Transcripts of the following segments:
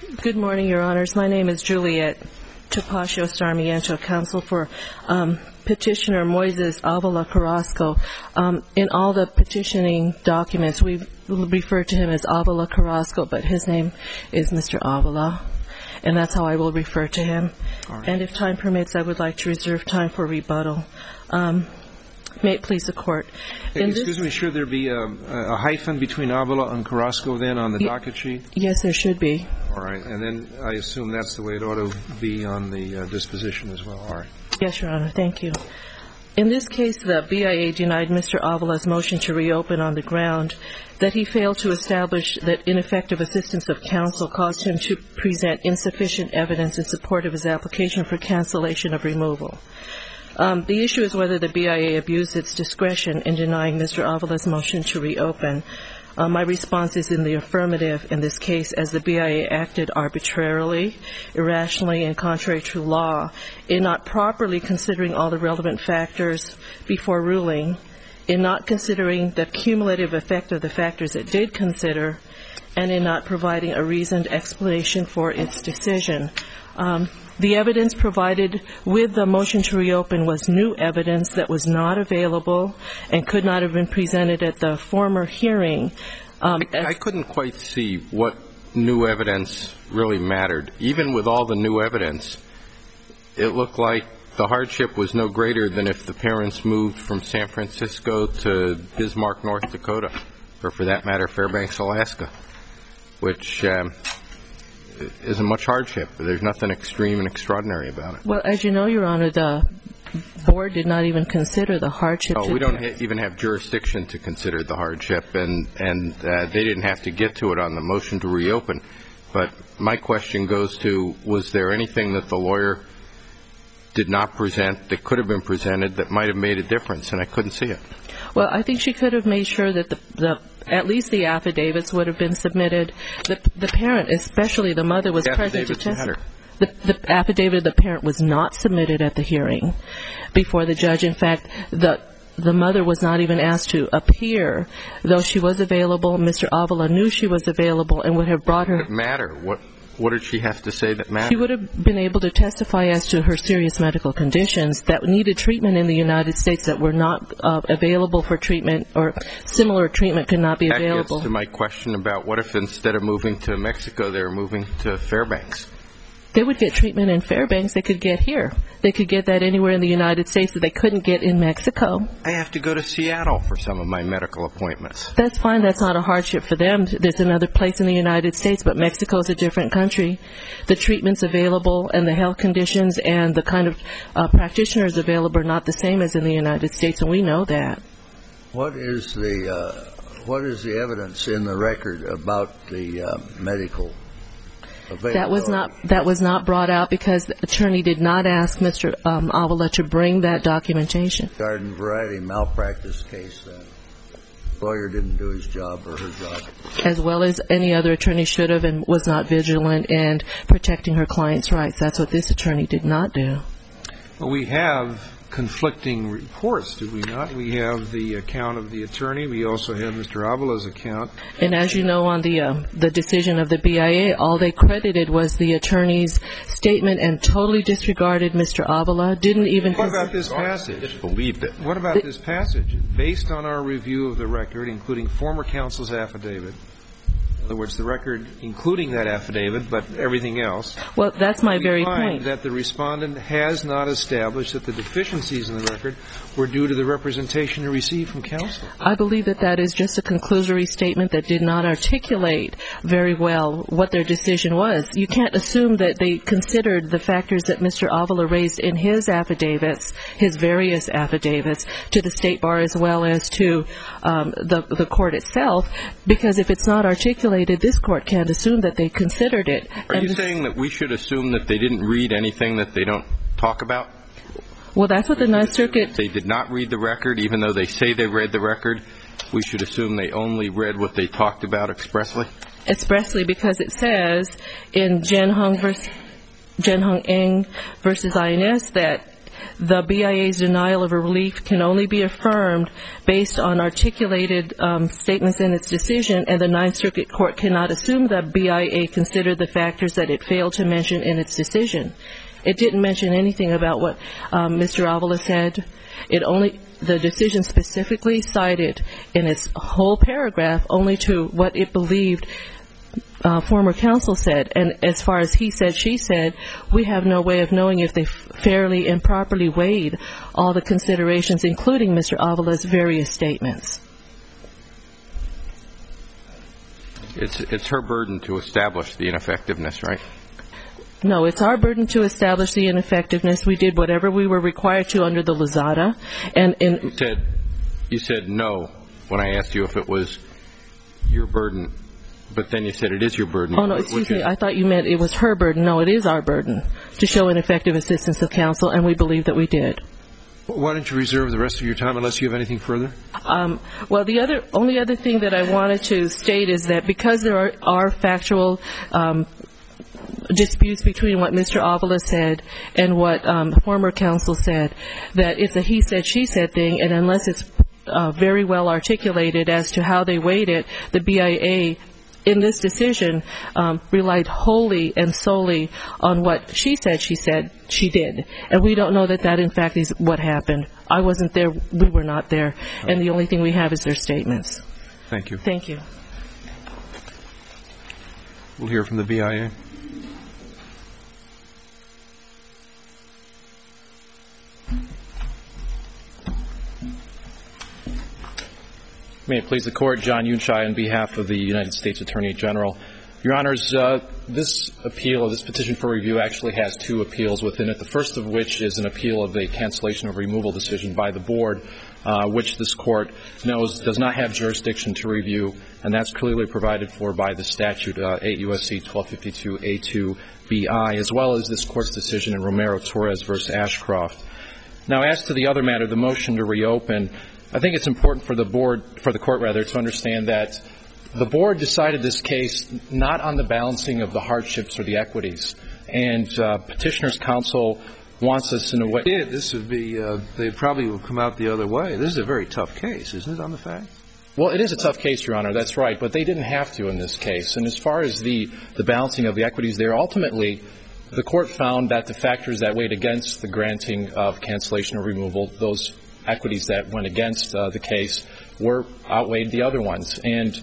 Good morning, Your Honors. My name is Juliet Topacio Sarmiento, counsel for Petitioner Moises Avila Carrasco. In all the petitioning documents, we refer to him as Avila Carrasco, but his name is Mr. Avila, and that's how I will refer to him. Right. And if time permits, I would like to reserve time for rebuttal. May it please the Court. Excuse me, should there be a hyphen between Avila and Carrasco then on the docket sheet? Yes, there should be. All right. And then I assume that's the way it ought to be on the disposition as well. All right. Yes, Your Honor. Thank you. In this case, the BIA denied Mr. Avila's motion to reopen on the ground that he failed to establish that ineffective assistance of counsel caused him to present insufficient evidence in support of his application for cancellation of removal. The issue is whether the BIA abused its discretion in denying Mr. Avila's motion to reopen. My response is in the affirmative in this case, as the BIA acted arbitrarily, irrationally, and contrary to law in not properly considering all the relevant factors before ruling, in not considering the cumulative effect of the factors it did consider, and in not providing a reasoned explanation for its decision. The evidence provided with the motion to reopen was new evidence that was not available and could not have been presented at the former hearing. I couldn't quite see what new evidence really mattered. Even with all the new evidence, it looked like the hardship was no greater than if the parents moved from San Francisco to Bismarck, North Dakota, or for that matter, Fairbanks, Alaska, which isn't much hardship. There's nothing extreme and extraordinary about it. Well, as you know, Your Honor, the board did not even consider the hardship. Oh, we don't even have jurisdiction to consider the hardship, and they didn't have to get to it on the motion to reopen. But my question goes to, was there anything that the lawyer did not present that could have been presented that might have made a difference, and I couldn't see it? Well, I think she could have made sure that at least the affidavits would have been submitted. The parent, especially the mother, was present to testify. The affidavit of the parent was not submitted at the hearing before the judge. In fact, the mother was not even asked to appear, though she was available. Mr. Avila knew she was available and would have brought her. What did it matter? What did she have to say that mattered? She would have been able to testify as to her serious medical conditions that needed treatment in the United States that were not available for treatment, or similar treatment could not be available. That gets to my question about what if instead of moving to Mexico, they were moving to Fairbanks? They would get treatment in Fairbanks they could get here. They could get that anywhere in the United States that they couldn't get in Mexico. I have to go to Seattle for some of my medical appointments. That's fine. That's not a hardship for them. There's another place in the United States, but Mexico is a different country. The treatments available and the health conditions and the kind of practitioners available are not the same as in the United States, and we know that. What is the evidence in the record about the medical? That was not brought out because the attorney did not ask Mr. Avila to bring that documentation. Garden variety malpractice case, the lawyer didn't do his job or her job. As well as any other attorney should have, and was not vigilant in protecting her client's rights. That's what this attorney did not do. Well, we have conflicting reports, do we not? We have the account of the attorney. We also have Mr. Avila's account. And as you know, on the decision of the BIA, all they credited was the attorney's statement and totally disregarded Mr. Avila. Didn't even. What about this passage? Just believed it. What about this passage? Based on our review of the record, including former counsel's affidavit, in other words, the record including that affidavit, but everything else. Well, that's my very point. We find that the respondent has not established that the deficiencies in the record were due to the representation he received from counsel. I believe that is just a conclusory statement that did not articulate very well what their decision was. You can't assume that they considered the factors that Mr. Avila raised in his affidavits, his various affidavits, to the State Bar as well as to the court itself, because if it's not articulated, this court can't assume that they considered it. Are you saying that we should assume that they didn't read anything that they don't talk about? Well, that's what the Ninth Circuit. They did not read the record, even though they say they read the record. We should assume they only read what they talked about expressly? Expressly, because it says in Jen Hung Eng versus INS that the BIA's denial of a relief can only be affirmed based on articulated statements in its decision, and the Ninth Circuit Court cannot assume that BIA considered the factors that it failed to mention in its decision. It didn't mention anything about what Mr. Avila said. The decision specifically cited in its whole paragraph only to what it believed former counsel said. And as far as he said, she said, we have no way of knowing if they fairly and properly weighed all the considerations, including Mr. Avila's various statements. It's her burden to establish the ineffectiveness, right? No, it's our burden to establish the ineffectiveness. We did whatever we were required to under the Lozada. You said no when I asked you if it was your burden, but then you said it is your burden. Oh, no, excuse me. I thought you meant it was her burden. No, it is our burden to show ineffective assistance of counsel, and we believe that we did. Why don't you reserve the rest of your time unless you have anything further? Well, the only other thing that I wanted to state is that because there are factual disputes between what Mr. Avila said and what former counsel said, that it's a he said, she said thing, and unless it's very well articulated as to how they weighed it, the BIA in this decision relied wholly and solely on what she said she did. And we don't know that in fact is what happened. I wasn't there. We were not there. And the only thing we have is their statements. Thank you. Thank you. We'll hear from the BIA. May it please the Court, John Yunshai on behalf of the United States Attorney General. Your Honors, this appeal, this petition for review actually has two appeals within it, the first of which is an appeal of the cancellation of removal decision by the Board, which this Court knows does not have jurisdiction to review, and that's clearly provided for by the statute 8 U.S.C. 1252A2BI, as well as this Court's decision in Romero-Torres v. Ashcroft. Now, as to the other matter, the motion to reopen, I think it's important for the Court to understand that the Board decided this case not on the balancing of the hardships or the equities. And Petitioner's counsel wants us in a way. Yeah, this would be, they probably will come out the other way. This is a very tough case, isn't it, on the facts? Well, it is a tough case, Your Honor, that's right. But they didn't have to in this case. And as far as the balancing of the equities there, ultimately, the Court found that the factors that weighed against the granting of cancellation or removal, those equities that went against the case, outweighed the other ones.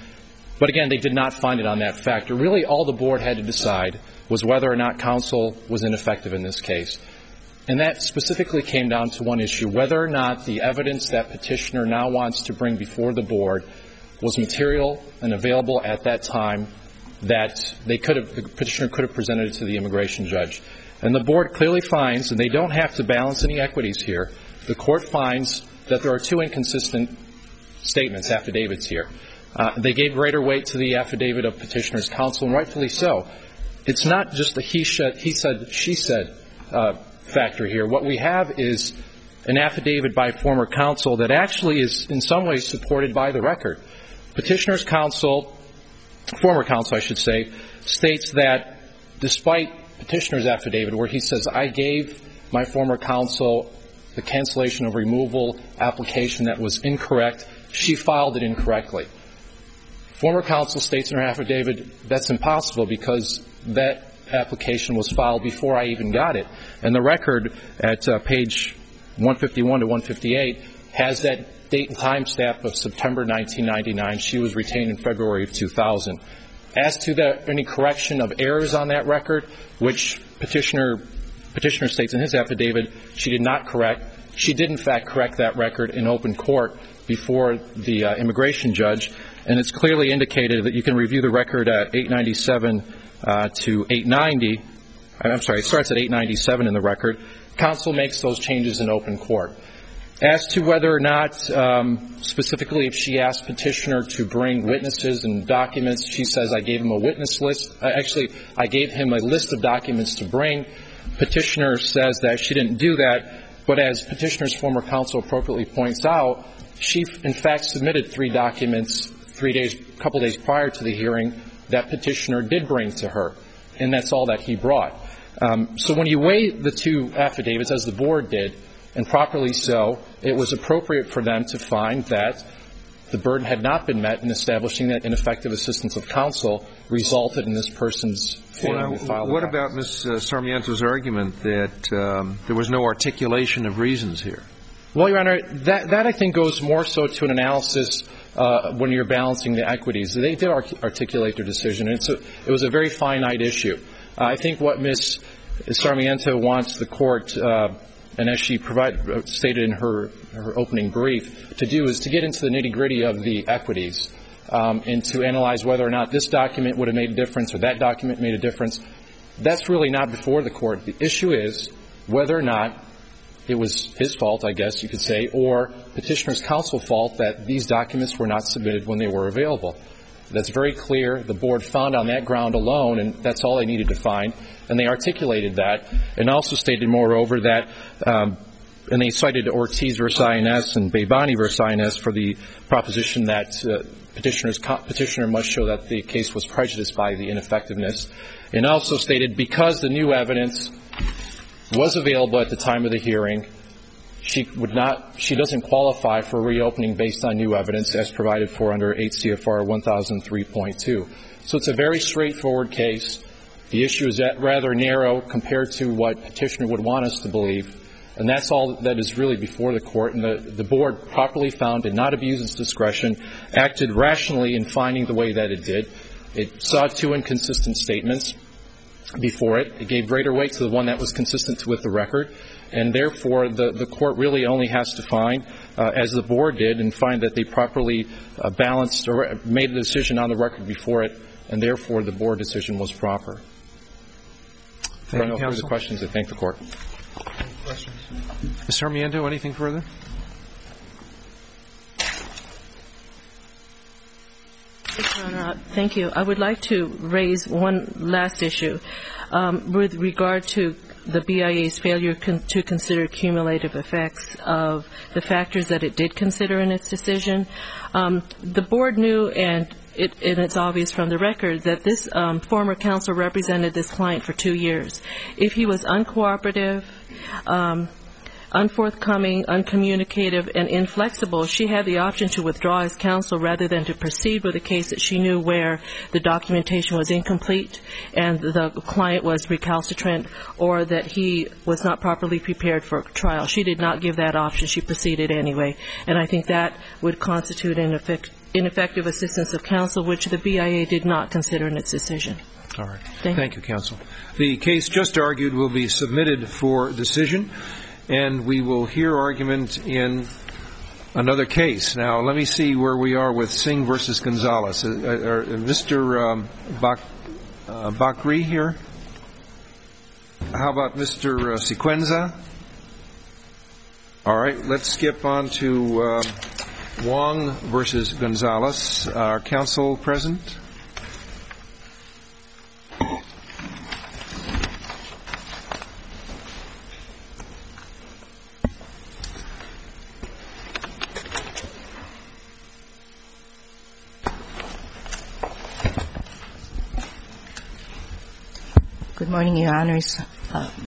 But again, they did not find it on that factor. Really, all the Board had to decide was whether or not counsel was ineffective in this case. And that specifically came down to one issue, whether or not the evidence that Petitioner now wants to bring before the Board was material and available at that time that the Petitioner could have presented to the immigration judge. And the Board clearly finds, and they don't have to balance any equities here, the Court finds that there are two inconsistent statements, affidavits here. They gave greater weight to the affidavit of Petitioner's counsel, and rightfully so. It's not just a he said, she said factor here. What we have is an affidavit by former counsel that actually is in some ways supported by the record. Petitioner's counsel, former counsel I should say, states that despite Petitioner's affidavit where he says, I gave my former counsel the cancellation of removal application that was incorrect, she filed it incorrectly. Former counsel states in her affidavit that's impossible because that application was filed before I even got it. And the record at page 151 to 158 has that date and time stamp of September 1999. She was retained in February of 2000. As to any correction of errors on that record, which Petitioner states in his affidavit she did not correct, she did in fact correct that record in open court before the immigration judge. And it's clearly indicated that you can review the record at 897 to 890. I'm sorry, it starts at 897 in the record. Counsel makes those changes in open court. As to whether or not, specifically if she asked Petitioner to bring witnesses and documents, she says I gave him a witness list. Actually, I gave him a list of documents to bring. Petitioner says that she didn't do that. But as Petitioner's former counsel appropriately points out, she in fact submitted 3 documents a couple days prior to the hearing that Petitioner did bring to her. And that's all that he brought. So when you weigh the two affidavits, as the board did, and properly so, it was appropriate for them to find that the burden had not been met in establishing that ineffective assistance of counsel resulted in this person's failing to file. What about Ms. Sarmiento's argument that there was no articulation of reasons here? Well, Your Honor, that I think goes more so to an analysis when you're balancing the equities. They did articulate their decision. It was a very finite issue. I think what Ms. Sarmiento wants the court, and as she stated in her opening brief, to do is to get into the nitty-gritty of the equities and to analyze whether or not this document would have made a difference or that document made a difference. That's really not before the court. The issue is whether or not it was his fault, I guess you could say, or petitioner's counsel fault that these documents were not submitted when they were available. That's very clear. The board found on that ground alone, and that's all they needed to find, and they articulated that and also stated, moreover, that, and they cited Ortiz v. INS and Bebani v. INS for the proposition that petitioner must show that the case was prejudiced by the ineffectiveness, and also stated because the new evidence was available at the time of the hearing, she doesn't qualify for reopening based on new evidence as provided for under 8 CFR 1003.2. So it's a very straightforward case. The issue is rather narrow compared to what petitioner would want us to believe, and that's all that is really before the court. And the board properly found, did not abuse its discretion, acted rationally in finding the way that it did. It saw two inconsistent statements before it. It gave greater weight to the one that was consistent with the record, and therefore the court really only has to find, as the board did, and find that they properly balanced or made a decision on the record before it, and therefore the board decision was proper. If there are no further questions, I thank the court. Any questions? Ms. Sarmiento, anything further? Thank you. I would like to raise one last issue with regard to the BIA's failure to consider cumulative effects of the factors that it did consider in its decision. The board knew, and it's obvious from the record, that this former counsel represented this client for 2 years. If he was uncooperative, unforthcoming, uncommunicative, and inflexible, she had the option to withdraw as counsel rather than to proceed with a case that she knew where the documentation was incomplete and the client was recalcitrant or that he was not properly prepared for trial. She did not give that option. She proceeded anyway. And I think that would constitute ineffective assistance of counsel, which the BIA did not consider in its decision. All right. Thank you, counsel. The case just argued will be submitted for decision, and we will hear argument in another case. Now, let me see where we are with Singh versus Gonzalez. Mr. Bakri here? How about Mr. Sequenza? All right, let's skip on to Wong versus Gonzalez. Our counsel present? Good morning, Your Honors.